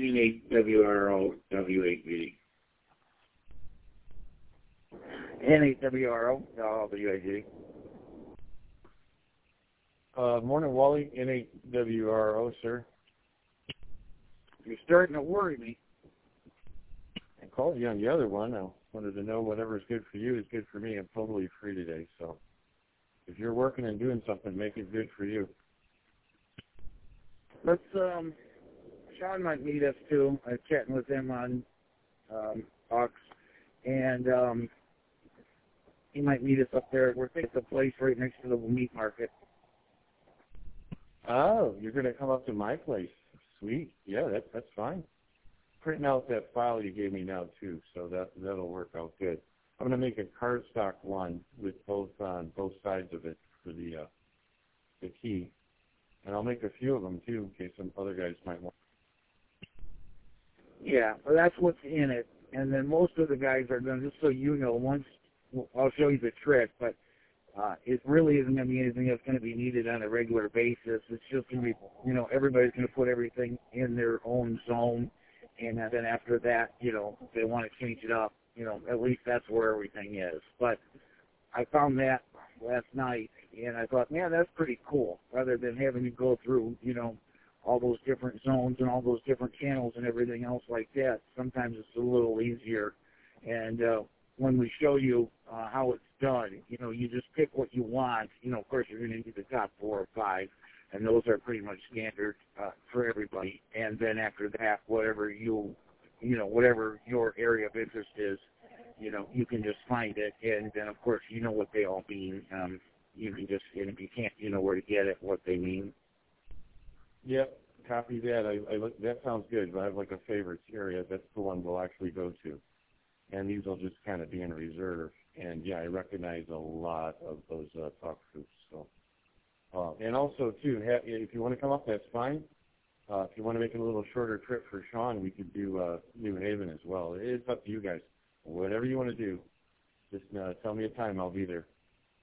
N8WRO W8V. N8WRO W8V. Morning, Wally. N8WRO, sir. You're starting to worry me. I called you on the other one. I wanted to know whatever is good for you is good for me. I'm totally free today, so if you're working and doing something, make it good for you. Let's, Sean might meet us too. I'm chatting with him on Ox, and he might meet us up there. We're thinking of a place right next to the meat market. Oh, you're going to come up to my place. Sweet. Yeah, that's fine. Printing out that file you gave me now, too, so that'll work out good. I'm going to make a cardstock one with both on both sides of it for the key. And I'll make a few of them, too, in case some other guys might want. Yeah, well, that's what's in it. And then most of the guys are going to, just so you know, once I'll show you the trick, but it really isn't going to be anything that's going to be needed on a regular basis. It's just going to be, everybody's going to put everything in their own zone. And then after that, if they want to change it up, at least that's where everything is. But I found that last night, and I thought, man, that's pretty cool. Rather than having to go through, all those different zones and all those different channels and everything else like that, sometimes it's a little easier. And when we show you how it's done, you just pick what you want. Of course, you're going to need the top 4 or 5, and those are pretty much standard for everybody. And then after that, whatever whatever your area of interest is, you can just find it. And then, of course, you know what they all mean. You can just, and if you can't, you know where to get it, what they mean. Yep, copy that. That sounds good. I have like a favorites area. That's the one we'll actually go to. And these will just kind of be in reserve. And, yeah, I recognize a lot of those talk groups. So, and also, too, if you want to come up, that's fine. If you want to make it a little shorter trip for Sean, we could do New Haven as well. It's up to you guys. Whatever you want to do, just tell me a time. I'll be there.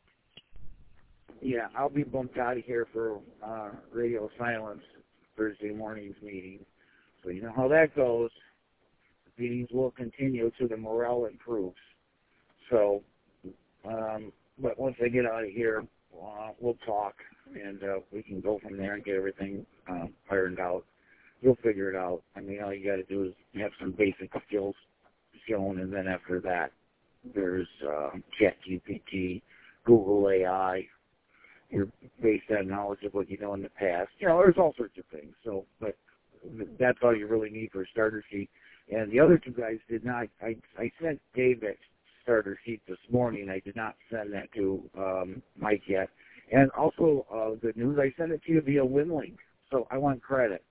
Yeah, I'll be bumped out of here for Radio Silence Thursday morning's meeting. So you know how that goes. The meetings will continue till the morale improves. So, but once I get out of here, we'll talk, and we can go from there and get everything ironed out. You'll figure it out. I mean, all you got to do is have some basic skills shown, and then after that, there's ChatGPT, Google AI, your based on knowledge of what you know in the past. There's all sorts of things. So, but that's all you really need for a starter sheet. And the other two guys did not. I sent Dave that starter sheet this morning. I did not send that to Mike yet. And also, good news, I sent it to you via WinLink. So I want credit.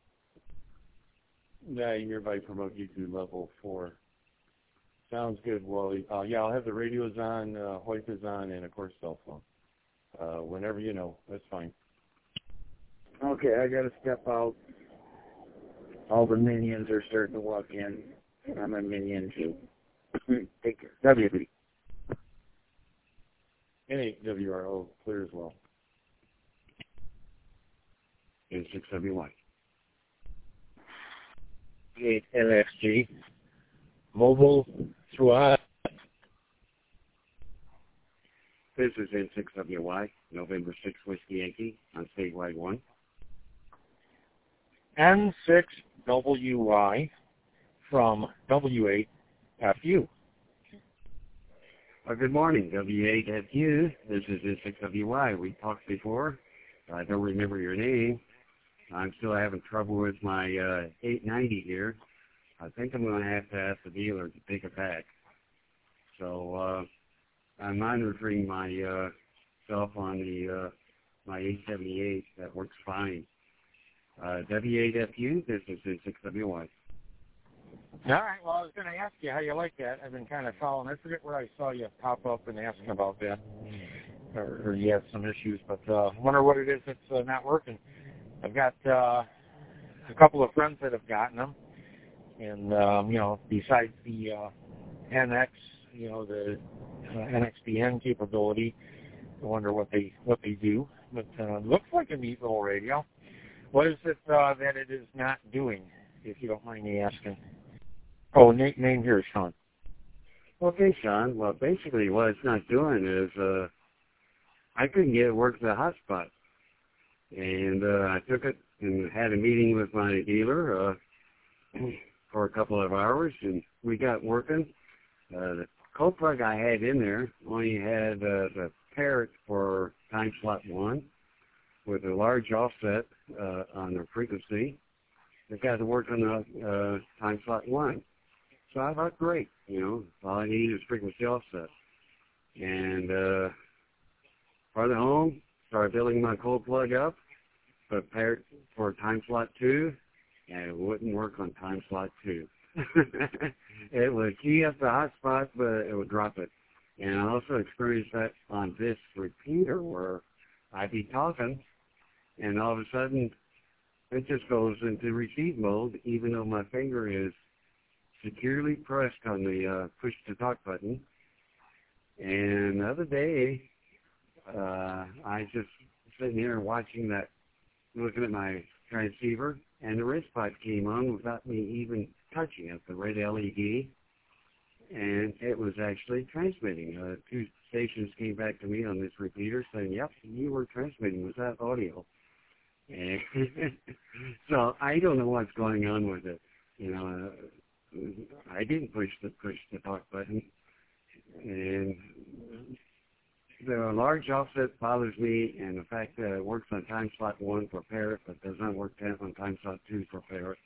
Yeah, I hereby promote you to level 4. Sounds good, Wally. Yeah, I'll have the radios on, Hoyt is on, and, of course, cell phone. Whenever you know, that's fine. Okay, I got to step out. All the minions are starting to walk in. I'm a minion, too. Take care. WB. N8WRO, clear as well. N6WY. 8LXG. Mobile throughout. This is N6WY, November 6 Whiskey Yankee on statewide 1. N6WY from W8FU. Good morning, W8FU. This is N6WY. We talked before. I don't remember your name. I'm still having trouble with my 890 here. I think I'm going to have to ask the dealer to take it back. So I'm monitoring myself on my 878. That works fine. W8FU, this is N6WY. All right, well, I was going to ask you how you like that. I've been kind of following. I forget where I saw you pop up and asking about that, or you had some issues, but I wonder what it is that's not working. I've got a couple of friends that have gotten them, and, besides the NX, the NXDN capability, I wonder what they do. But looks like a neat little radio. What is it that it is not doing? if you don't mind me asking? Oh, name here is Sean. Okay, Sean. Well, basically what it's not doing is I couldn't get it work the hotspot. And I took it and had a meeting with my dealer for a couple of hours, and we got working. The cold plug I had in there only had the Parrot for time slot 1 with a large offset on the frequency. It got to work on the time slot 1. So I thought, great, all I need is frequency offset. And brought it home, started building my cold plug up, prepared for time slot 2, and it wouldn't work on time slot 2. It would key up the hotspot, but it would drop it. And I also experienced that on this repeater where I'd be talking, and all of a sudden it just goes into receive mode, even though my finger is securely pressed on the push-to-talk button. And the other day, I just sitting here watching that, looking at my transceiver, and the red spot came on without me even touching it, the red LED, and it was actually transmitting. 2 stations came back to me on this repeater saying, yep, you were transmitting with that audio. And so I don't know what's going on with it. I didn't push the talk button, and the large offset bothers me, and the fact that it works on time slot 1 for Parrot, but does not work on time slot 2 for Parrot.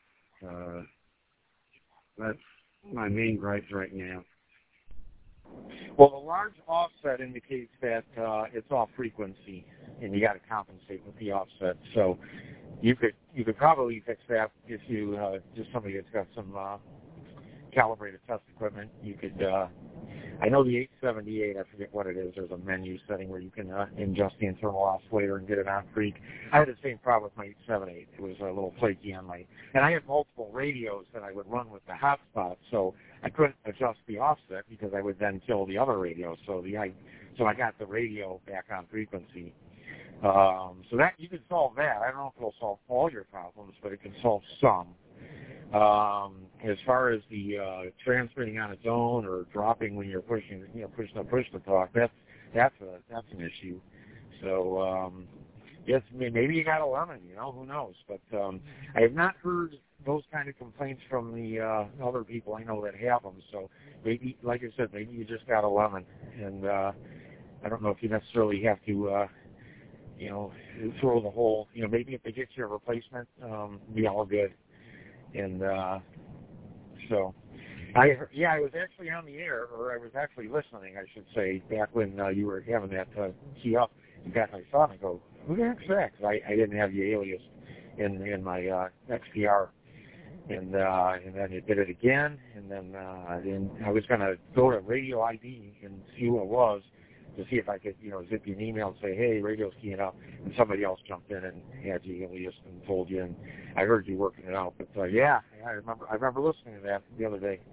That's my main gripes right now. Well, the large offset indicates that it's off frequency, and you got to compensate with the offset. So you could probably fix that if you just somebody that's got some calibrated test equipment. You could. I know the 878, I forget what it is. There's a menu setting where you can adjust the internal oscillator and get it on freak. I had the same problem with my 878. It was a little flaky on and I had multiple radios that I would run with the hotspot, so I couldn't adjust the offset because I would then kill the other radio. So I got the radio back on frequency. So that you can solve that. I don't know if it'll solve all your problems, but it can solve some. As far as the transmitting on its own or dropping when you're pushing the talk, that's an issue. So yes, maybe you got a lemon, who knows? But I have not heard those kind of complaints from the other people I know that have them. So maybe, like I said, maybe you just got a lemon, and I don't know if you necessarily have to. Throw the whole, maybe if they get you a replacement, be all good. And so, I was actually on the air, or I was actually listening, I should say, back when you were having that key up. In fact, I saw it and I go, who the heck's that? Because I didn't have the alias in my XPR. And then it did it again, and then I was going to go to Radio ID and see who it was, to see if I could, zip you an email and say, hey, radio's keying up, and somebody else jumped in and had you alias and told you, and I heard you working it out. But I remember listening to that the other day.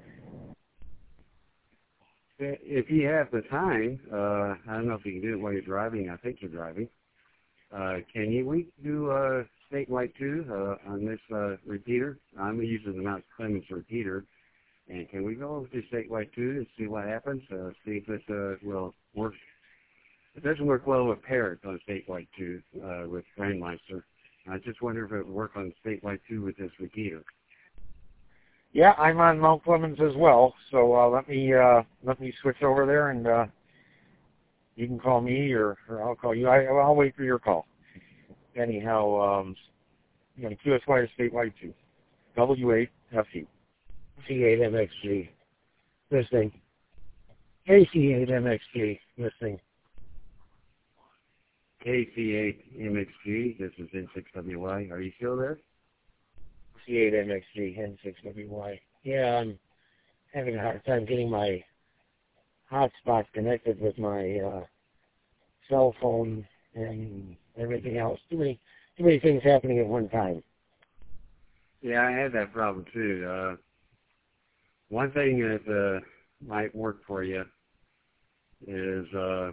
If you have the time, I don't know if you can do it while you're driving. I think you're driving. Can we do statewide 2 on this repeater? I'm using the Mount Clemens repeater. And can we go to statewide 2 and see what happens? See if it will work. It doesn't work well with Parrot on statewide 2 with Grandmeister. I just wonder if it would work on statewide 2 with this repeater. Yeah, I'm on Mount Clemens as well. So let me switch over there, and you can call me, or I'll call you. I'll wait for your call. Anyhow, QSY is statewide 2, W8FU. C8MXG, listening. KC8MXG, listening. KC8MXG, this is N6WY. Are you still there? C8MXG, N6WY. Yeah, I'm having a hard time getting my hotspot connected with my cell phone and everything else. Too many things happening at one time. Yeah, I had that problem too. One thing that might work for you is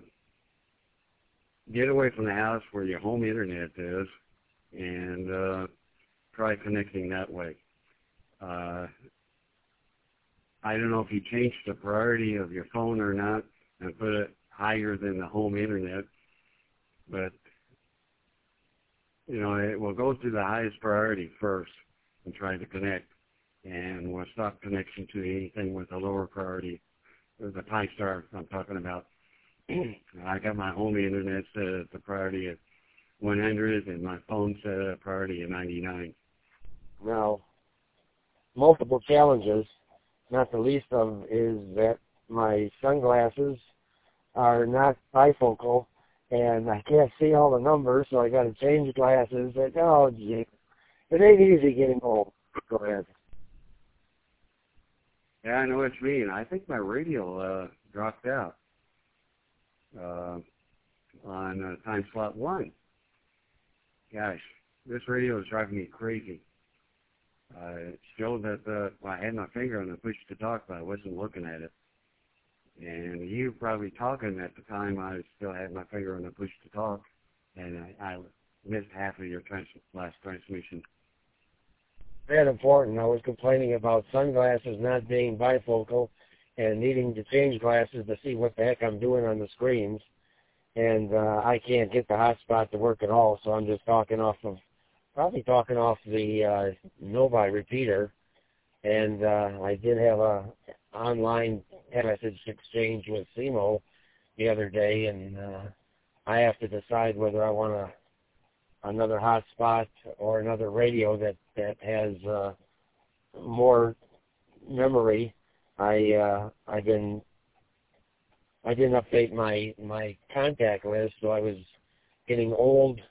get away from the house where your home internet is and try connecting that way. I don't know if you changed the priority of your phone or not and put it higher than the home internet, but it will go to the highest priority first and try to connect, and we'll stop connection to anything with a lower priority. The Pi Star I'm talking about. I got my home internet set at the priority of 100 and my phone set at a priority of 99. Now, multiple challenges, not the least of is that my sunglasses are not bifocal, and I can't see all the numbers, so I got to change glasses. Oh, gee, it ain't easy getting old. Go ahead. Yeah, I know what you mean. I think my radio dropped out on time slot 1. Gosh, this radio is driving me crazy. It showed that I had my finger on the push to talk, but I wasn't looking at it. And you were probably talking at the time. I still had my finger on the push to talk, and I missed half of your last transmission. Very important. I was complaining about sunglasses not being bifocal and needing to change glasses to see what the heck I'm doing on the screens. And I can't get the hotspot to work at all, so I'm just probably talking off the Novi repeater. And I did have a online message exchange with SEMO the other day, and I have to decide whether I want another hotspot or another radio that has more memory. I didn't update my contact list, so I was getting old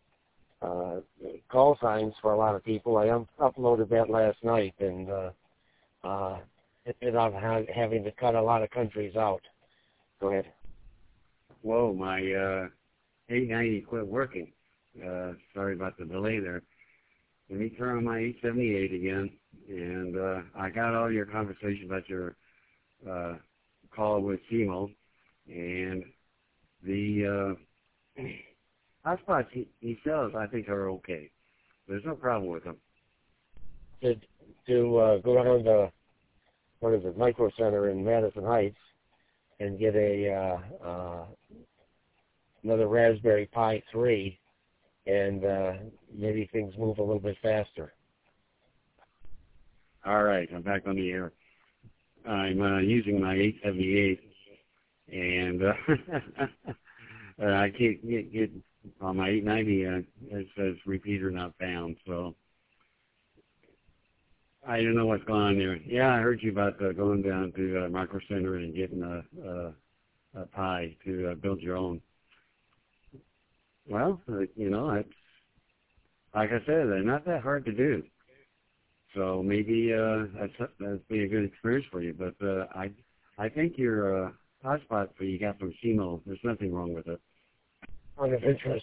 call signs for a lot of people. I uploaded that last night, and ended up having to cut a lot of countries out. Go ahead. Whoa, my 890 quit working. Sorry about the delay there. Let me turn on my 878 again, and I got all your conversation about your call with SEMO, and the hotspots he sells, I think, are okay. There's no problem with them. To go down to, what is it, Micro Center in Madison Heights and get another Raspberry Pi 3, and maybe things move a little bit faster. All right, I'm back on the air. I'm using my 878, and I can't get on my 890. It says repeater not found, so I don't know what's going on there. Yeah, I heard you about going down to Micro Center and getting a Pi to build your own. Well, it's, like I said, they're not that hard to do. So maybe that'd be a good experience for you. But I think your hotspot that you got from SEMO, there's nothing wrong with it. Out of interest,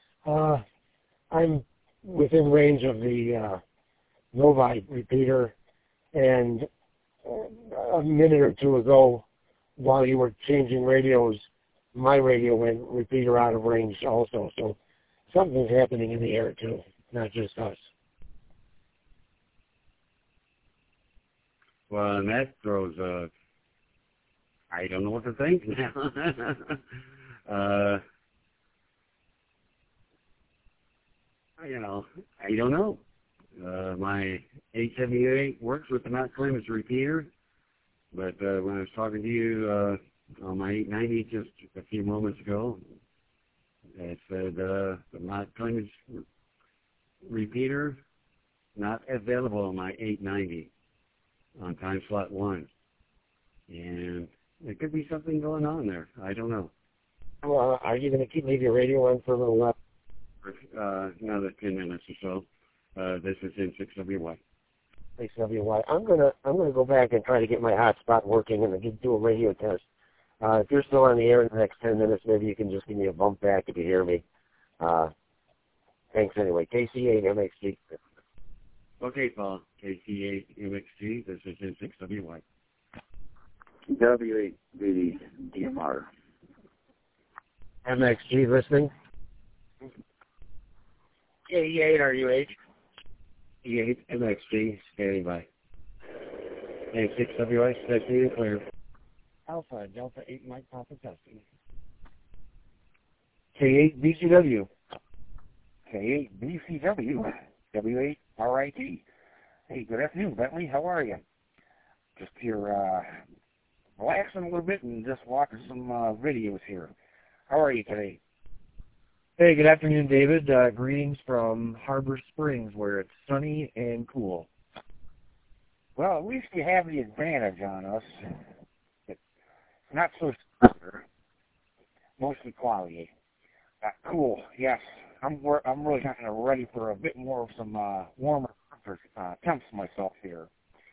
I'm within range of the Novi repeater, and a minute or two ago, while you were changing radios, my radio went repeater out of range also. So something's happening in the air too, not just us. Well, and that throws I don't know what to think now. I don't know. My 878 works with the Mount Clemens repeater, but when I was talking to you on my 890 just a few moments ago, it said the Mount Clemens repeater not available on my 890 on time slot 1. And there could be something going on there. I don't know. Well, are you going to leave your radio on for a little while? Another 10 minutes or so. This is N6WY. 6WY. I'm gonna go back and try to get my hotspot working and do a radio test. If you're still on the air in the next 10 minutes, maybe you can just give me a bump back if you hear me. Thanks anyway. KC8 MXG. Okay, Paul. KC8 MXG. This is N6WY. W8BD DMR. MXG listening. K8 RUH. E8 MXG, standing by. A6WI, connected, clear. Alpha, Delta 8 Mike Papa testing. K8 BCW. K8 BCW, W8 RIT. Hey, good afternoon, Bentley. How are you? Just here relaxing a little bit and just watching some videos here. How are you today? Hey, good afternoon, David. Greetings from Harbor Springs, where it's sunny and cool. Well, at least you have the advantage on us. It's not so severe, mostly cloudy. Cool, yes. I'm really kind of ready for a bit more of some warmer temps myself here.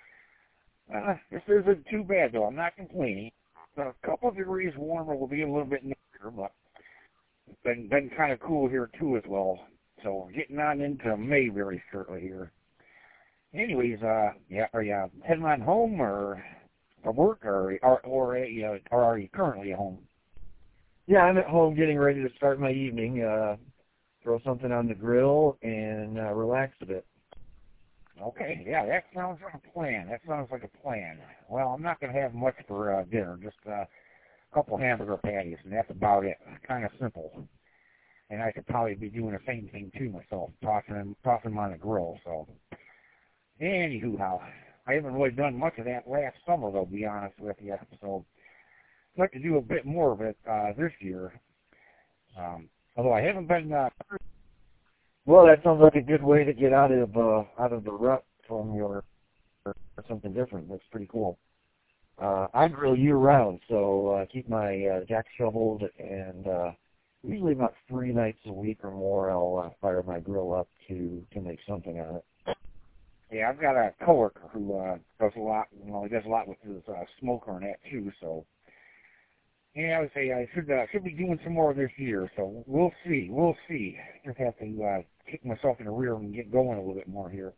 This isn't too bad, though. I'm not complaining. A couple of degrees warmer will be a little bit nicer, but it's been kind of cool here, too, as well. So we're getting on into May very shortly here. Anyways, yeah, are you heading on home or work, or are you currently at home? Yeah, I'm at home getting ready to start my evening. Throw something on the grill and relax a bit. Okay, yeah, that sounds like a plan. Well, I'm not going to have much for dinner, just a couple hamburger patties, and that's about it. Kind of simple. And I could probably be doing the same thing, too, myself, tossing them on the grill, so... Anyhow, I haven't really done much of that last summer, though, to be honest with you. So I'd like to do a bit more of it this year. Although I haven't been. Well, that sounds like a good way to get out of the rut from your or something different. That's pretty cool. I grill year round, so keep my jack shoveled, and usually about 3 nights a week or more, I'll fire my grill up to make something on it. Yeah, I've got a coworker who does a lot. He does a lot with his smoker and that too. So, yeah, I would say I should be doing some more this year. So we'll see. Just have to kick myself in the rear and get going a little bit more here.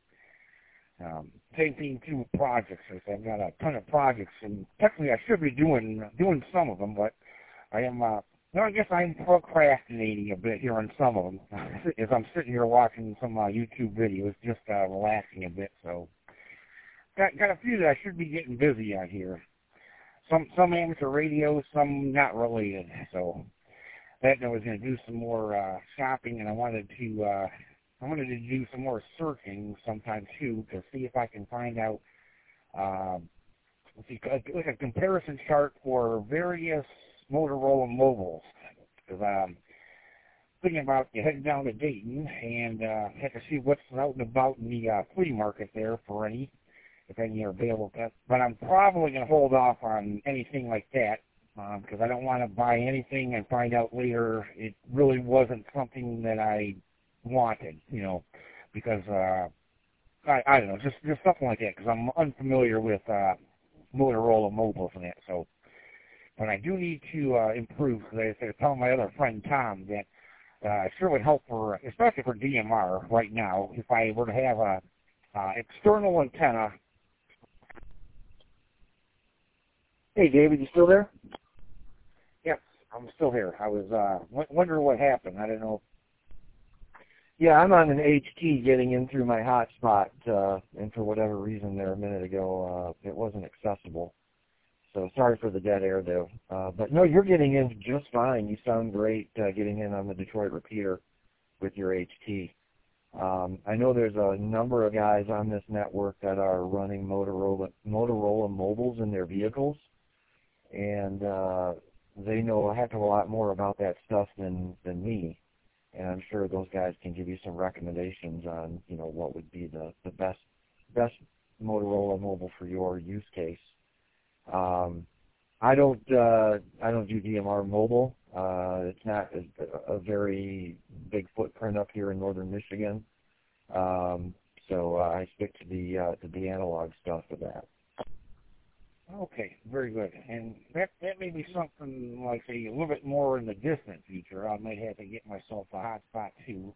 Same thing too with projects. I've got a ton of projects, and technically I should be doing some of them, but I am. I guess I'm procrastinating a bit here on some of them, as I'm sitting here watching some YouTube videos, just relaxing a bit. So, got a few that I should be getting busy on here. Some amateur radio, some not related. So, that I was going to do some more shopping, and I wanted to do some more searching sometime too to see if I can find out like a comparison chart for various Motorola mobiles, because I'm thinking about heading down to Dayton and have to see what's out and about in the flea market there for if any are available. But I'm probably going to hold off on anything like that because I don't want to buy anything and find out later it really wasn't something that I wanted, because I don't know, just something like that, because I'm unfamiliar with Motorola mobiles and that, so. But I do need to improve, because I tell my other friend Tom that it sure would help especially for DMR right now, if I were to have a external antenna. Hey, David, you still there? Yes, I'm still here. I was wondering what happened. I don't know. Yeah, I'm on an HT getting in through my hotspot, and for whatever reason there a minute ago, it wasn't accessible. So sorry for the dead air, though. But no, you're getting in just fine. You sound great getting in on the Detroit repeater with your HT. I know there's a number of guys on this network that are running Motorola mobiles in their vehicles, and they know a heck of a lot more about that stuff than me. And I'm sure those guys can give you some recommendations on, what would be the best Motorola mobile for your use case. I don't do DMR mobile. It's not a very big footprint up here in northern Michigan. So I stick to the analog stuff for that. Okay, very good. And that may be something like a little bit more in the distant future. I might have to get myself a hotspot too.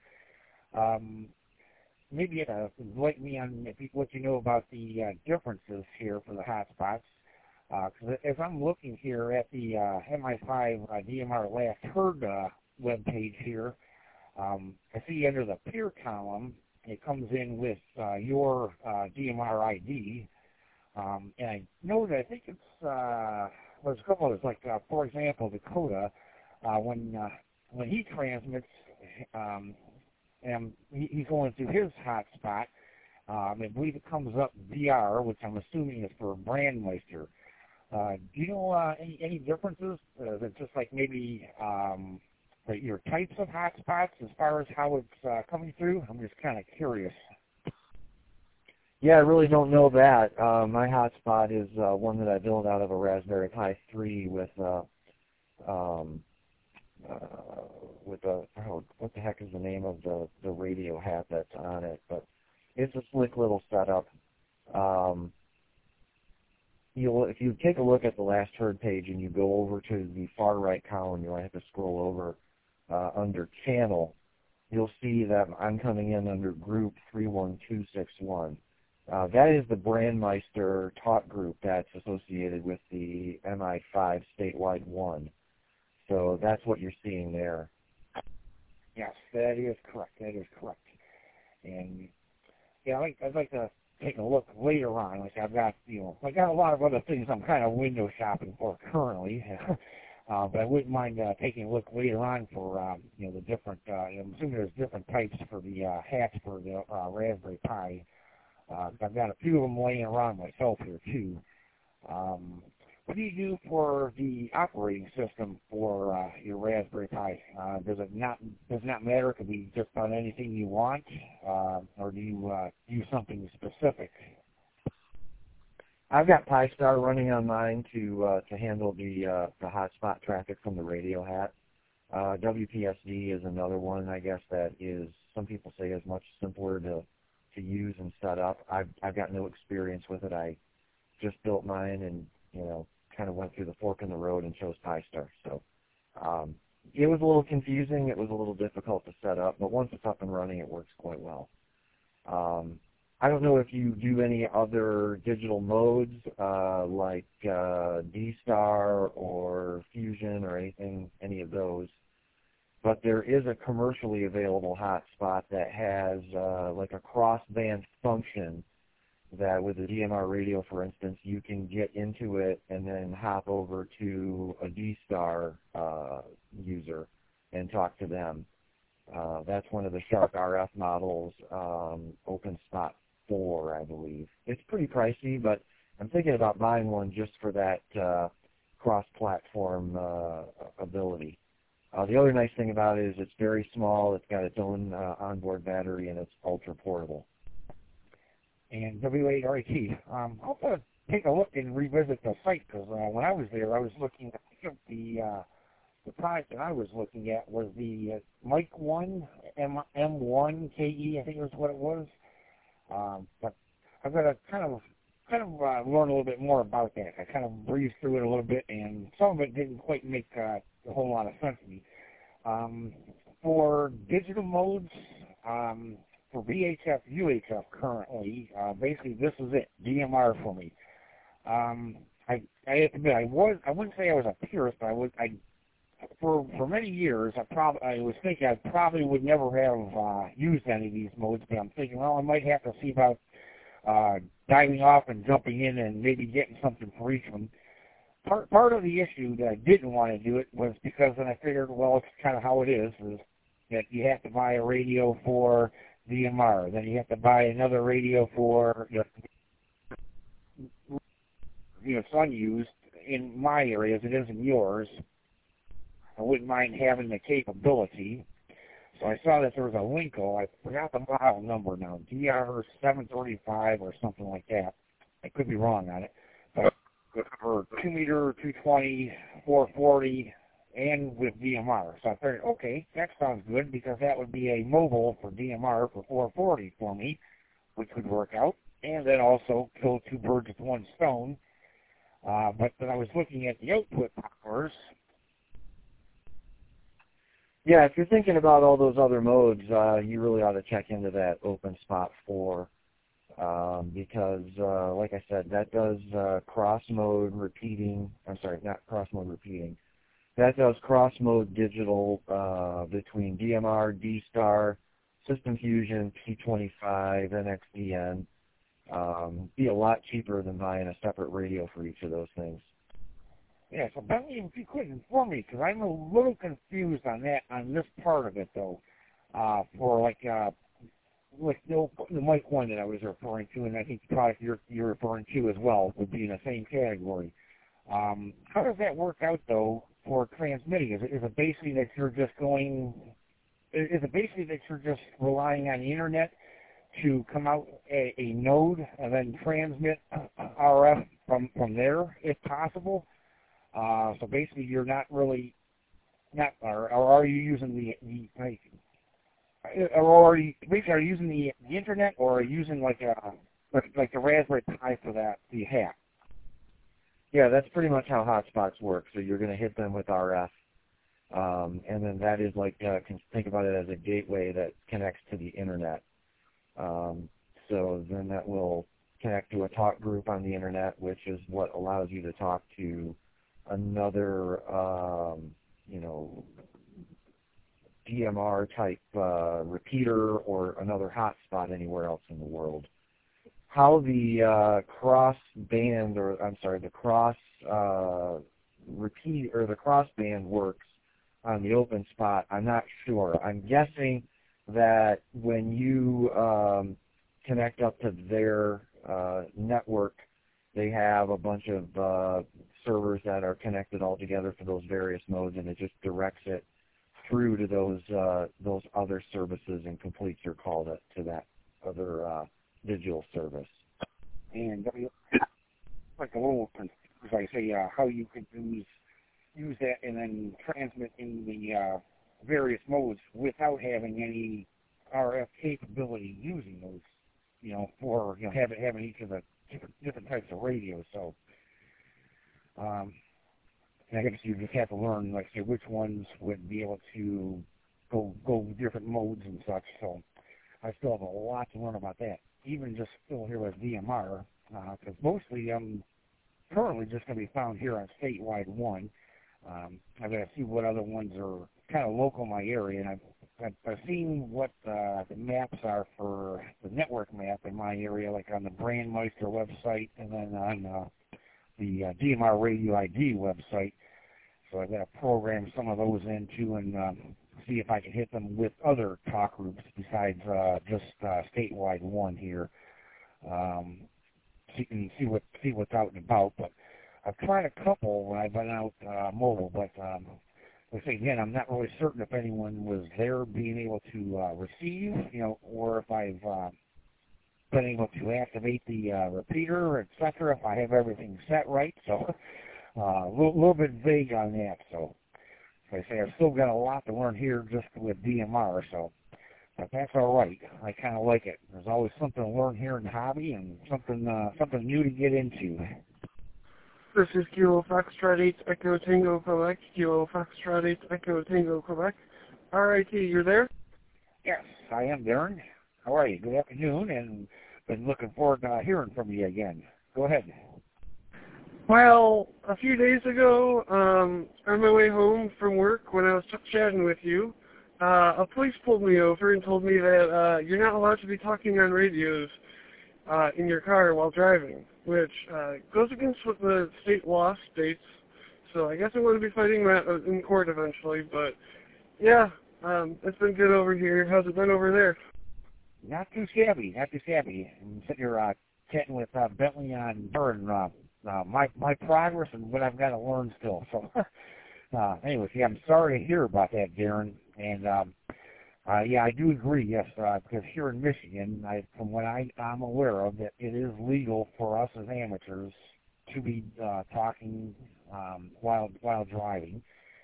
Maybe enlighten me on what you know about the differences here for the hotspots. Because as I'm looking here at the MI5 DMR Last Heard web page here, I see under the peer column it comes in with your DMR ID. And I know that I think it's, there's a couple of others, like, for example, Dakota, when he transmits, and he's going through his hotspot, I believe it comes up VR, which I'm assuming is for Brandmeister. Do you know any differences? Is it just like maybe your types of hotspots as far as how it's coming through? I'm just kind of curious. Yeah, I really don't know that. My hotspot is one that I built out of a Raspberry Pi 3 with what the heck is the name of the radio hat that's on it? But it's a slick little setup. If you take a look at the last heard page and you go over to the far right column, you'll have to scroll over under channel. You'll see that I'm coming in under group 31261. That is the Brandmeister talk group that's associated with the MI5 statewide 1. So that's what you're seeing there. Yes, that is correct. That is correct. And yeah, I'd like to take a look later on. Like I've got, I got a lot of other things I'm kind of window shopping for currently. But I wouldn't mind taking a look later on for, the different, I'm assuming there's different types for the hats for the Raspberry Pi. I've got a few of them laying around myself here too. What do you do for the operating system for your Raspberry Pi? Does it not matter? It could be just about anything you want, or do you use something specific? I've got Pi-Star running on mine to handle the hotspot traffic from the radio hat. WPSD is another one, I guess, that is, some people say, is much simpler to use and set up. I've got no experience with it. I just built mine and kind of went through the fork in the road and chose Pi-Star. So it was a little confusing. It was a little difficult to set up, but once it's up and running, it works quite well. I don't know if you do any other digital modes like D-Star or Fusion or any of those, but there is a commercially available hotspot that has like a cross-band function that with a DMR radio, for instance, you can get into it and then hop over to a D-Star user and talk to them. That's one of the Sharp RF models, OpenSpot 4, I believe. It's pretty pricey, but I'm thinking about buying one just for that cross-platform ability. The other nice thing about it is it's very small, it's got its own onboard battery, and it's ultra-portable. And W8RT. I'll have to take a look and revisit the site, because when I was there, I was looking at the product that I was looking at was the Mic 1 M1 KE, I think was what it was. But I've got to kind of learn a little bit more about that. I kind of breezed through it a little bit, and some of it didn't quite make a whole lot of sense to me. For digital modes, for VHF, UHF currently, basically this is it, DMR for me. I have to admit, I wouldn't say I was a purist, but for many years, I was thinking I probably would never have used any of these modes, but I'm thinking, well, I might have to see about diving off and jumping in and maybe getting something for each one. Part of the issue that I didn't want to do it was because then I figured, well, it's kind of how it is that you have to buy a radio for DMR, then you have to buy another radio for it's unused in my area as it is in yours. I wouldn't mind having the capability. So I saw that there was a Linko. I forgot the model number now, DR735 or something like that. I could be wrong on it. But for 2 meter, 220, 440, and with DMR. So I figured, okay, that sounds good because that would be a mobile for DMR for 440 for me, which would work out. And then also kill two birds with one stone. But then I was looking at the output powers. Yeah, if you're thinking about all those other modes, you really ought to check into that OpenSpot 4 because, like I said, that does cross-mode repeating. I'm sorry, not cross-mode repeating. That does cross-mode digital between DMR, D-Star, System Fusion, P25, NXDN. Be a lot cheaper than buying a separate radio for each of those things. Yeah, so Bentley, if you could inform me, because I'm a little confused on this part of it, though, for like the mic one that I was referring to, and I think the product you're referring to as well would be in the same category. How does that work out, though, for transmitting? Is it basically that you're just relying on the internet to come out a node and then transmit RF from there, if possible? So basically, you're not really or are you using are you using the internet, or are you using like the Raspberry Pi for that, the hat? Yeah, that's pretty much how hotspots work. So you're going to hit them with RF, and then that is like think about it as a gateway that connects to the internet. So then that will connect to a talk group on the internet, which is what allows you to talk to another, DMR type repeater or another hotspot anywhere else in the world. How the cross band works on the open spot, I'm not sure. I'm guessing that when you connect up to their network, they have a bunch of servers that are connected all together for those various nodes, and it just directs it through to those other services and completes your call to that other digital service. And like a little confused, I say how you could use that and then transmit in the various modes without having any RF capability using those, for having each of the different types of radios. So I guess you just have to learn, like say, which ones would be able to go different modes and such. So I still have a lot to learn about that, even just still here with DMR, because mostly I'm currently just going to be found here on Statewide 1. I've got to see what other ones are kind of local in my area, and I've seen what the maps are for the network map in my area, like on the Brandmeister website and then on the DMR Radio ID website. So I've got to program some of those into and see if I can hit them with other talk groups besides just Statewide 1 here. See what's out and about. But I've tried a couple when I've been out mobile, but like I say again, I'm not really certain if anyone was there being able to receive, or if I've been able to activate the repeater, etc. If I have everything set right, so a little bit vague on that. So like I say, I've still got a lot to learn here just with DMR. So, but that's all right. I kind of like it. There's always something to learn here in the hobby and something new to get into. This is Kilo Foxtrot 8 Echo Tango Quebec. Kilo Foxtrot 8 Echo Tango Quebec. RIT, you're there? Yes, I am, Darren. How are you? Good afternoon, and been looking forward to hearing from you again. Go ahead. Well, a few days ago, on my way home from work, when I was chatting with you, a police pulled me over and told me that you're not allowed to be talking on radios in your car while driving, which goes against what the state law states. So I guess I'm going to be fighting that in court eventually. But yeah, it's been good over here. How's it been over there? Not too shabby. I'm sitting here chatting with Bentley on my progress and what I've got to learn still. So anyways, yeah, I'm sorry to hear about that, Darren. And yeah, I do agree, yes, because here in Michigan, from what I'm aware of, that it is legal for us as amateurs to be talking while driving.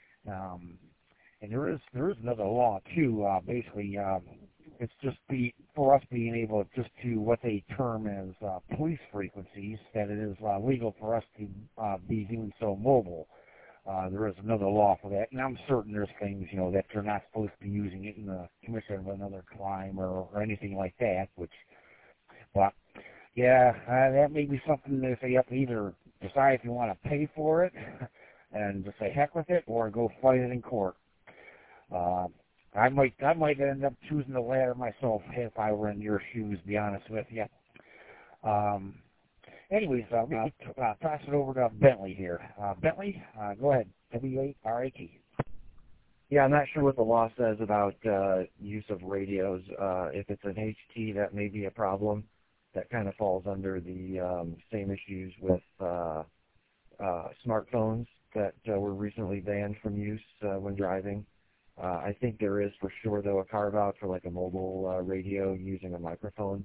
And there is another law too. Basically, it's just for us being able just to what they term as police frequencies, that it is legal for us to be doing so mobile. There is another law for that, and I'm certain there's things, that you're not supposed to be using it in the commission of another crime or anything like that, but yeah, that may be something that you have to either decide if you want to pay for it and just say heck with it, or go fight it in court. I might end up choosing the latter myself if I were in your shoes, to be honest with you. Anyways, I'm going to pass it over to Bentley here. Bentley, go ahead. W-A-R-A-T. Yeah, I'm not sure what the law says about use of radios. If it's an HT, that may be a problem. That kind of falls under the same issues with smartphones that were recently banned from use when driving. I think there is for sure, though, a carve-out for like a mobile radio using a microphone.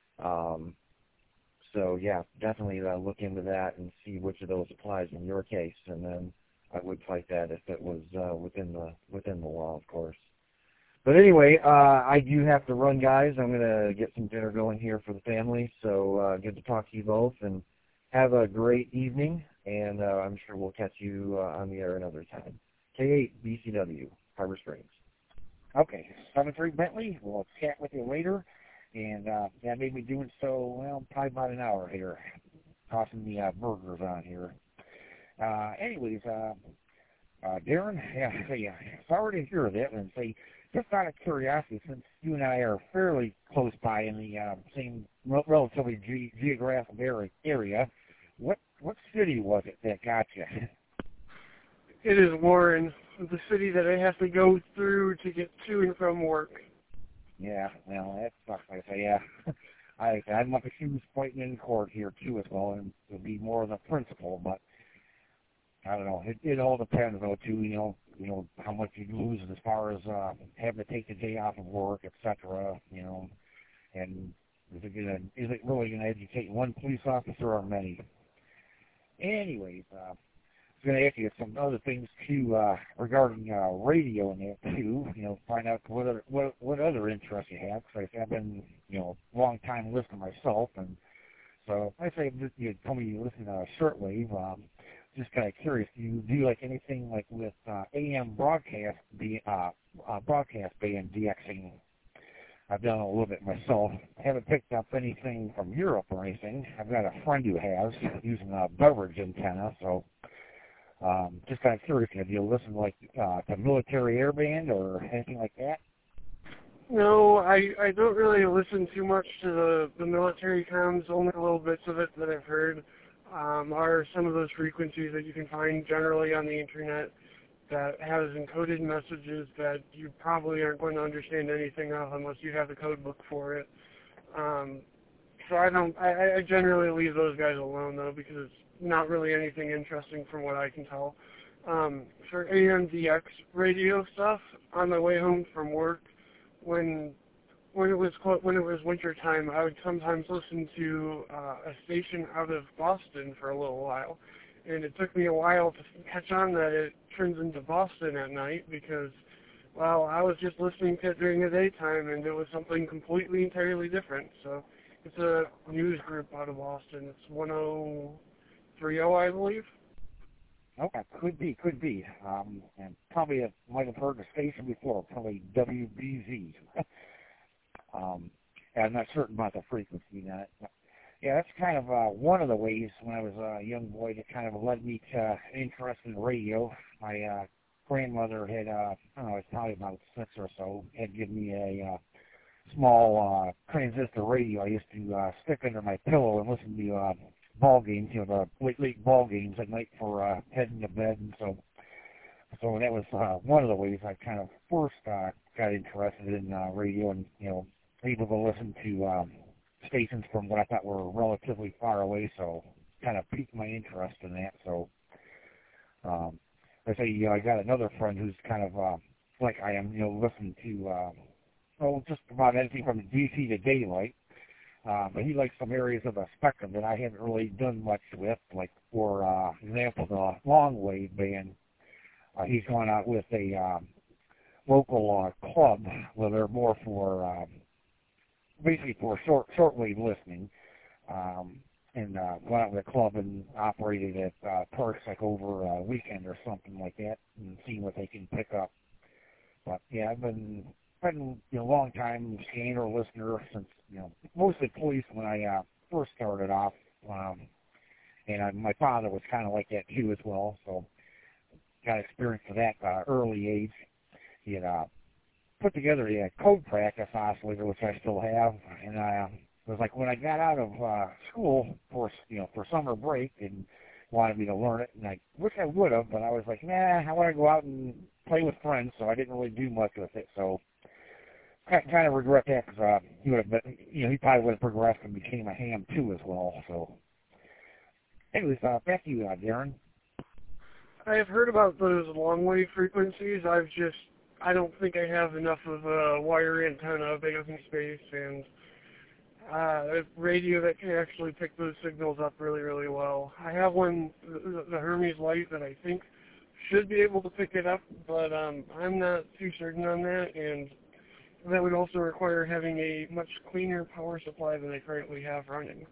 So, yeah, definitely look into that and see which of those applies in your case, and then I would fight that if it was within the law, of course. But anyway, I do have to run, guys. I'm going to get some dinner going here for the family, so good to talk to you both, and have a great evening, and I'm sure we'll catch you on the air another time. K8 BCW, Harbor Springs. Okay, 7-3 Bentley. We'll chat with you later, and that may be doing so, well, probably about an hour here, tossing the burgers on here. Anyways, Darren, sorry to hear that, and say, just out of curiosity, since you and I are fairly close by in the same relatively geographic area, what city was it that got you? It is Warren, the city that I have to go through to get to and from work. Yeah, well, that sucks. I say, yeah. I'm like a huge fighting in court here, too, as well, and it would be more the principle, but I don't know. It all depends, though, too, you know, how much you lose as far as having to take the day off of work, etc., you know, and is it really going to educate one police officer or many? Anyways, I was going to ask you some other things, too, regarding radio and that, too, you know, find out what other interests you have, because I've been, you know, a long-time listener myself, and so I say you told me you listen to shortwave. Just kind of curious, do you like anything like with AM broadcast band DXing? I've done a little bit myself. I haven't picked up anything from Europe or anything. I've got a friend who has, using a beverage antenna, so just kind of curious, do you listen like to military air band or anything like that? No, I don't really listen too much to the military comms, only a little bits of it that I've heard. Are some of those frequencies that you can find generally on the internet that has encoded messages that you probably aren't going to understand anything of unless you have the code book for it. So I generally leave those guys alone, though, because it's not really anything interesting from what I can tell. For AMDX radio stuff, on my way home from work, when it was winter time, I would sometimes listen to a station out of Boston for a little while, and it took me a while to catch on that it turns into Boston at night because, well, I was just listening to it during the daytime, and it was something completely entirely different. So it's a news group out of Boston. It's 1030, I believe. Okay, could be. And probably might have heard the station before, probably WBZ. I'm not certain about the frequency. Yeah, that's kind of one of the ways when I was a young boy that kind of led me to interest in radio. My grandmother had, I don't know, it's probably about 6 or so, had given me a small transistor radio I used to stick under my pillow and listen to ball games, you know, the late ball games at night for heading to bed. And so that was one of the ways I kind of first got interested in radio and, you know, able to listen to stations from what I thought were relatively far away, so kind of piqued my interest in that. So I say, I got another friend who's kind of like I am, you know, listening to just about anything from DC to daylight. But he likes some areas of the spectrum that I haven't really done much with, like for example, the long wave band. He's gone out with a local club where they're more for basically for shortwave listening, and went out with a club and operated at parks like over a weekend or something like that, and seeing what they can pick up. But yeah, I've been you know, a long time scanner listener since, you know, mostly police when I first started off, and my father was kind of like that too as well, so got experience of that early age. He had put together a code practice oscillator, which I still have, and it was like when I got out of school for summer break and wanted me to learn it, and I wish I would have, but I was like, nah, I want to go out and play with friends, so I didn't really do much with it. So kind of regret that because he would have been, he probably would have progressed and became a ham too as well. So, anyways, back to you, Darren. I have heard about those long wave frequencies. I don't think I have enough of a wire antenna big enough in space and a radio that can actually pick those signals up really, really well. I have one, the Hermes Light, that I think should be able to pick it up, but I'm not too certain on that, and that would also require having a much cleaner power supply than I currently have running.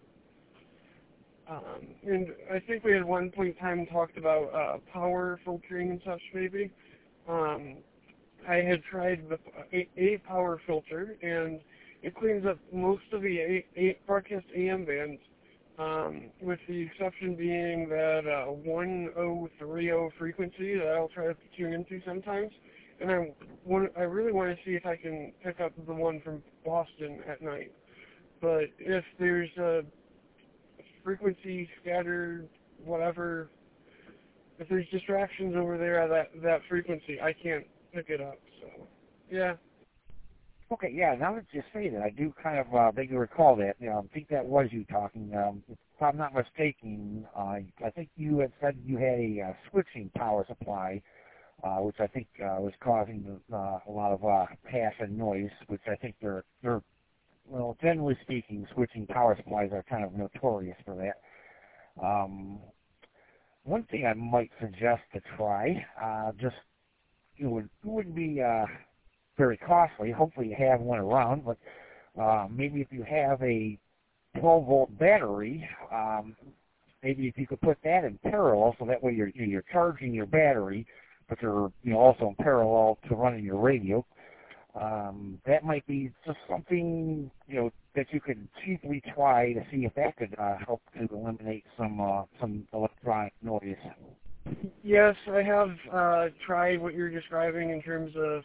And I think we at one point in time talked about power filtering and such, maybe. I had tried a power filter, and it cleans up most of the broadcast AM bands, with the exception being that 1030 frequency that I'll try to tune into sometimes. And I really want to see if I can pick up the one from Boston at night. But if there's a frequency scattered, whatever, if there's distractions over there at that frequency, I can't pick it up. So, yeah. Okay, yeah, now that you say that, I do kind of vaguely recall that. I think that was you talking. If I'm not mistaken, I think you had said you had a switching power supply, which I think was causing a lot of hash and noise, which I think they're well, generally speaking, switching power supplies are kind of notorious for that. One thing I might suggest to try, it wouldn't be very costly. Hopefully you have one around, but maybe if you have a 12-volt battery, maybe if you could put that in parallel, so that way you're charging your battery, but you're also in parallel to running your radio. That might be just something that you could cheaply try to see if that could help to eliminate some electronic noise. Yes, I have tried what you're describing in terms of.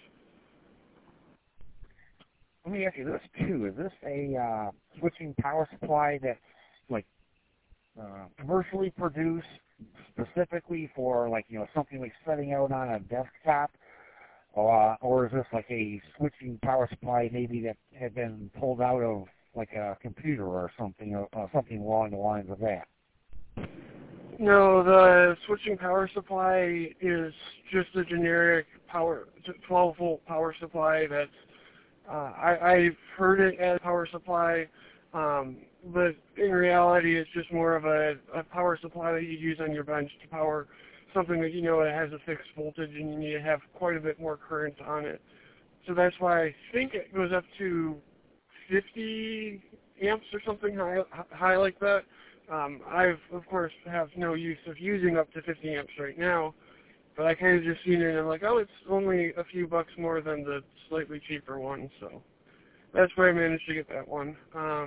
Let me ask you this too: is this a switching power supply that's like commercially produced specifically for something like setting out on a desktop? Or is this like a switching power supply maybe that had been pulled out of like a computer or something along the lines of that? No, the switching power supply is just a generic 12-volt power supply that's, I've heard it as power supply, but in reality it's just more of a power supply that you use on your bench to power something that it has a fixed voltage and you need to have quite a bit more current on it. So that's why I think it goes up to 50 amps or something high like that. I've, of course, have no use of using up to 50 amps right now, but I kind of just seen it and I'm like, oh, it's only a few bucks more than the slightly cheaper one, so that's why I managed to get that one.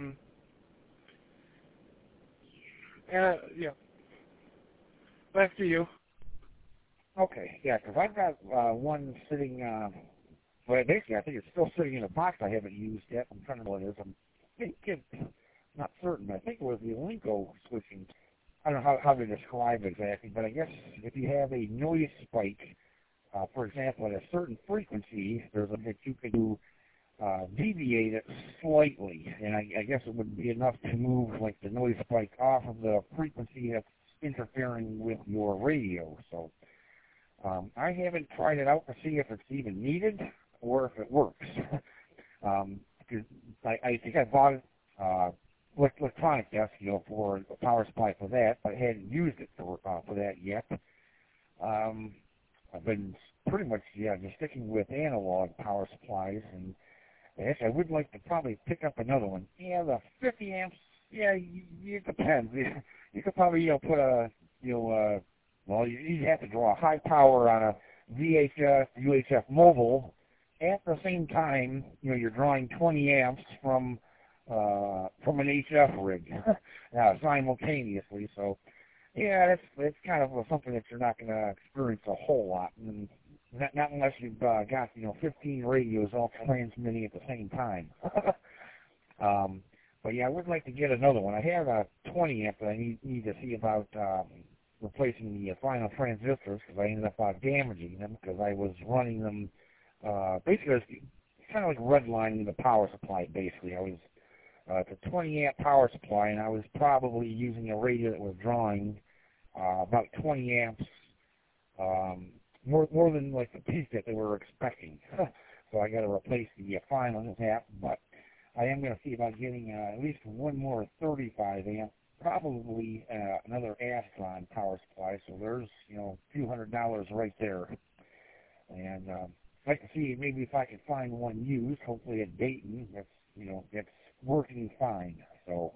Yeah. Back to you. Okay, yeah, because I've got one sitting, basically I think it's still sitting in a box I haven't used yet. I'm trying to know what it is. I'm not certain. I think it was the Linko switching. I don't know how to describe it exactly, but I guess if you have a noise spike, for example, at a certain frequency, there's a that you can do deviate it slightly, and I guess it would be enough to move like the noise spike off of the frequency that's interfering with your radio. So I haven't tried it out to see if it's even needed or if it works. Because I think I bought it electronic desk, for a power supply for that, but I hadn't used it for that yet. I've been pretty much just sticking with analog power supplies, and I would like to probably pick up another one. Yeah, the 50 amps. Yeah, it depends. You could probably put a you'd have to draw high power on a VHF, UHF mobile. At the same time, you're drawing 20 amps from an HF rig simultaneously. So, yeah, that's kind of something that you're not going to experience a whole lot. And Not unless you've got 15 radios all transmitting at the same time. But yeah, I would like to get another one. I have a 20 amp that I need to see about replacing the final transistors because I ended up damaging them because I was running them. Basically, it was kind of like redlining the power supply. Basically, I was it's a 20 amp power supply, and I was probably using a radio that was drawing about 20 amps. More than like the peak that they were expecting. So I got to replace the final amp, but I am going to see about getting at least one more 35 amp, probably another Astron power supply. So there's a few $100 right there, and I'd like to see maybe if I can find one used, hopefully at Dayton. That's working fine. So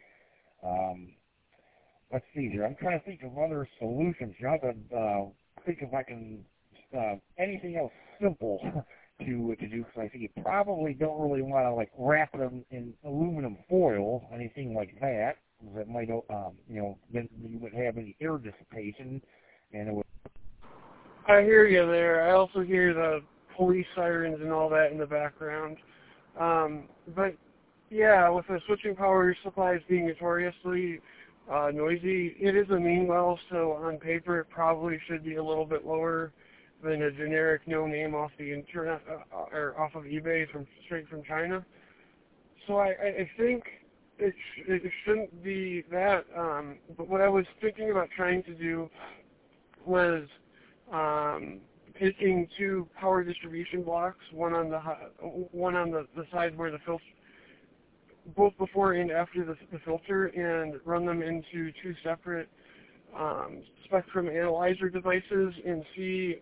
let's see here. I'm trying to think of other solutions. I'm going to think if I can anything else simple to do, because I think you probably don't really want to wrap them in aluminum foil, anything like that, because it might then you would have any air dissipation, and it would. I hear you there. I also hear the police sirens and all that in the background. But yeah, with the switching power supplies being notoriously noisy, it is a mean well, so on paper it probably should be a little bit lower than a generic no name off the internet or off of eBay straight from China. So I think it shouldn't be that. But what I was thinking about trying to do was taking two power distribution blocks, one on the side where the filter, both before and after the filter, and run them into two separate spectrum analyzer devices and see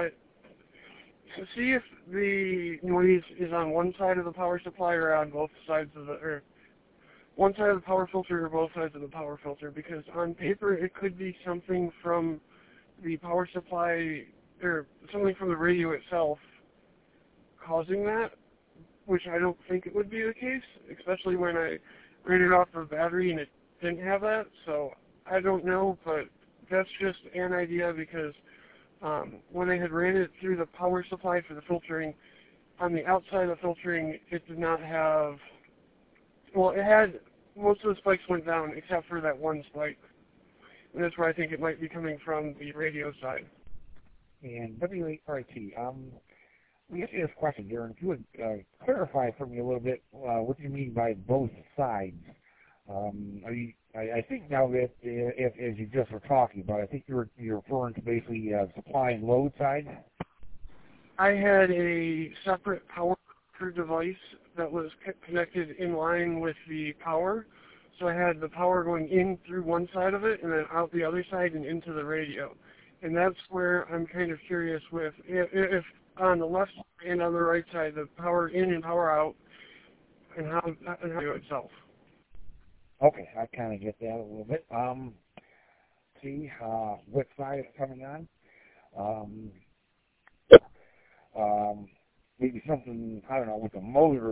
if the noise is on one side of the power supply or on both sides of or one side of the power filter or both sides of the power filter, because on paper it could be something from the power supply or something from the radio itself causing that, which I don't think it would be the case, especially when I ran it off of battery and it didn't have that. So I don't know, but that's just an idea, because when I had ran it through the power supply for the filtering, on the outside of the filtering, it did not have, well, it had, most of the spikes went down except for that one spike. And that's where I think it might be coming from the radio side. And W8RT, let me ask you this question, Darren. If you would clarify for me a little bit what you mean by both sides. I think now that, as you just were talking about, I think you're referring to basically supply and load side. I had a separate power device that was connected in line with the power. So I had the power going in through one side of it and then out the other side and into the radio. And that's where I'm kind of curious with if on the left and on the right side, the power in and power out, and how it itself. Okay, I kind of get that a little bit. See what side it's coming on. Maybe something, I don't know, with the motor.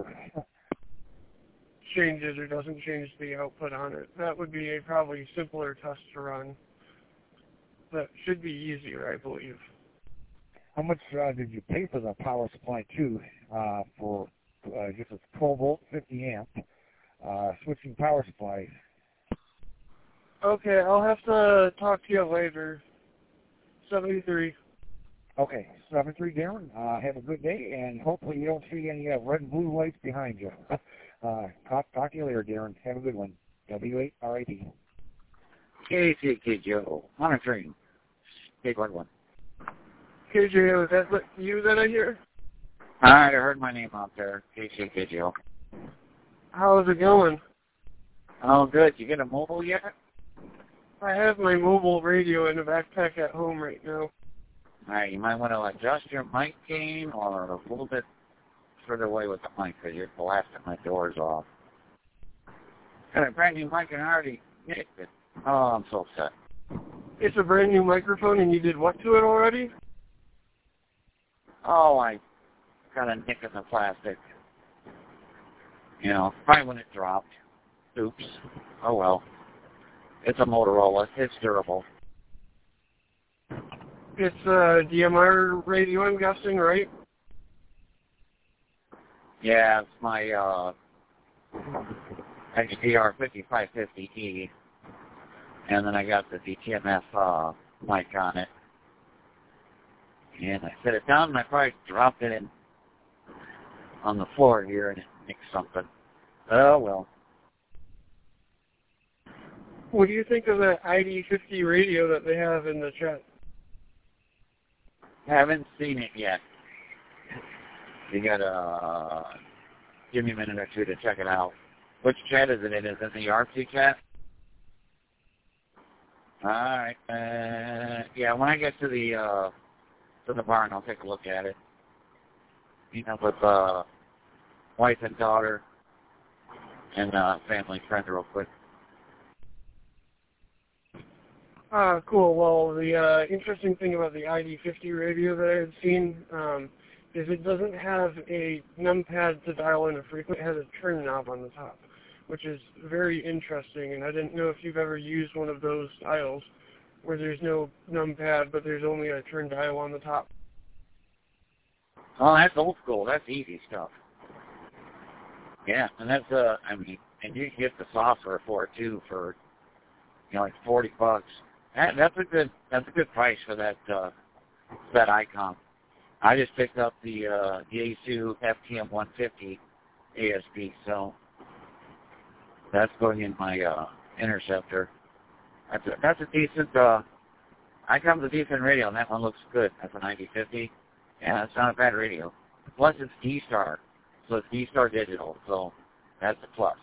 Changes or doesn't change the output on it. That would be a probably simpler test to run. That should be easier, I believe. How much did you pay for the power supply too? For just a 12 volt, 50 amp switching power supplies? Okay, I'll have to talk to you later. 73. Okay, 73, Darren. Have a good day, and hopefully you don't see any red and blue lights behind you. Talk to you later, Darren. Have a good one. W8RIT. KCK Joe. Monitoring. Big one. KJ, is that you that I hear? I heard my name out there. KCK Joe. How's it going? Oh, good. You get a mobile yet? I have my mobile radio in a backpack at home right now. All right, you might want to adjust your mic gain or a little bit further away with the mic because you're blasting my doors off. Got a brand new mic and I already nicked it. Oh, I'm so upset. It's a brand new microphone and you did what to it already? Oh, I got a nick in the plastic. You know, probably when it dropped. Oops. Oh, well. It's a Motorola. It's durable. It's DMR radio, I'm guessing, right? Yeah, it's my XDR 5550E, and then I got the DTMF mic on it. And I set it down, and I probably dropped it in on the floor here, and it makes something. Oh, well. What do you think of that ID50 radio that they have in the chat? Haven't seen it yet. You gotta give me a minute or two to check it out. Which chat is it in? Is it the RC chat? Alright. Yeah, when I get to the barn, I'll take a look at it. Meet up with wife and daughter and family friend real quick. Cool. Well, the interesting thing about the ID50 radio that I had seen is it doesn't have a numpad to dial in a frequency. It has a trim knob on the top, which is very interesting, and I didn't know if you've ever used one of those dials where there's no numpad, but there's only a turn dial on the top. Oh, that's old school. That's easy stuff. Yeah, and that's, I mean, and you can get the software for it, too, for, you know, like $40. That's a good price for that icon. I just picked up the Yaesu FTM 150 ASP, so that's going in my interceptor. That's a decent icon with a decent radio, and that one looks good. That's an ID50. Yeah, it's not a bad radio. Plus, it's D-Star, so it's D-Star digital, so that's a plus.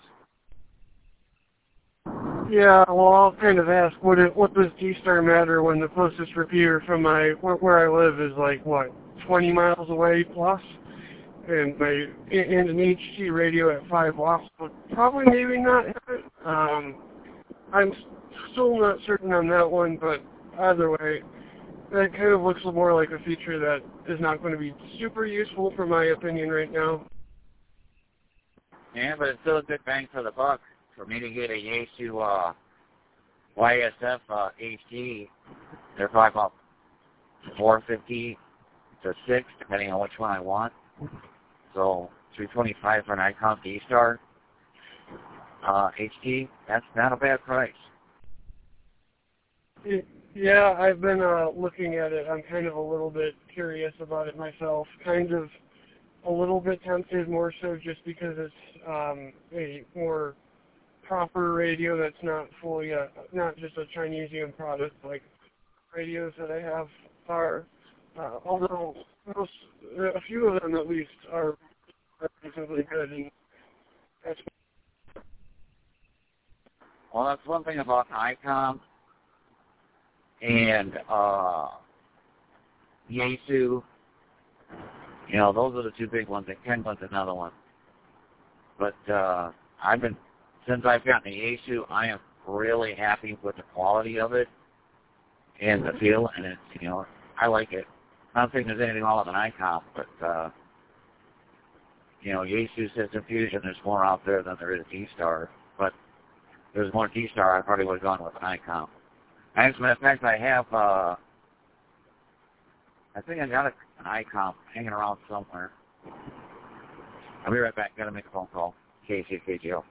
Yeah, well, I'll kind of ask, what does D-Star matter when the closest repeater from where I live is like, what, 20 miles away plus? And an HT radio at 5 watts would probably maybe not have it. I'm still not certain on that one, but either way, that kind of looks more like a feature that is not going to be super useful for my opinion right now. Yeah, but it's still a good bang for the buck. For me to get a Yaesu YSF HD, they're probably about $450 to $600, depending on which one I want. So $325 for an Icon D-Star HD, that's not a bad price. Yeah, I've been looking at it. I'm kind of a little bit curious about it myself. Kind of a little bit tempted, more so just because it's a more proper radio that's not fully not just a Chinesium product like radios that I have are. Although a few of them at least are reasonably good. And that's well, that's one thing about ICOM and Yaesu. You know, those are the two big ones. And Kenwood's another one. But since I've gotten the Yaesu, I am really happy with the quality of it and the feel, and it's, you know, I like it. I don't think there's anything wrong with an ICOM, but, you know, Yaesu System Fusion, there's more out there than there is D-Star, but if there's more D-Star, I probably would have gone with an ICOM. As a matter of fact, I have, I think I got an ICOM hanging around somewhere. I'll be right back. Got to make a phone call. KCKGO.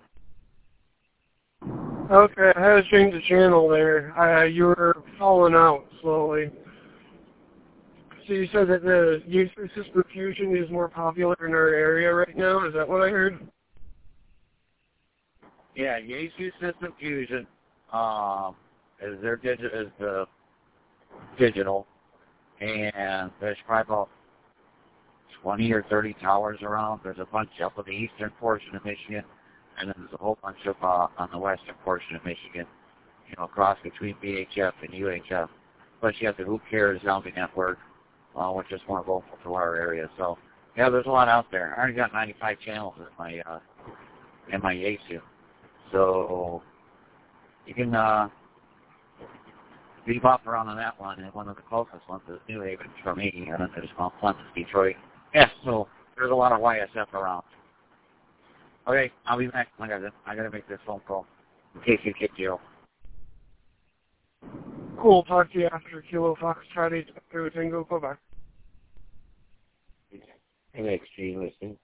okay. I had to change the channel there. You were falling out slowly. So you said that the Yaesu System Fusion is more popular in our area right now. Is that what I heard? Yeah, Yaesu System Fusion is the digital, and there's probably about 20 or 30 towers around. There's a bunch up in the eastern portion of Michigan, and then there's a whole bunch of on the western portion of Michigan, you know, across between BHF and UHF. Plus you have the Who Cares Zombie Network, which is more local to our area. So, yeah, there's a lot out there. I already got 95 channels in my Yaesu. So you can bebop around on that one, and one of the closest ones is New Haven for me, and then there's Mount Clemens, Detroit. Yeah, so there's a lot of YSF around. Okay, I'll be back. I gotta make this phone call in case you kick you. Cool. Talk to you after Kilo Foxtrot 8 through Tango. Bye-bye. NXG listening.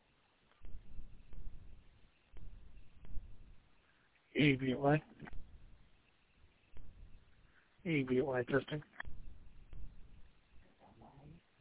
ABY. ABY testing.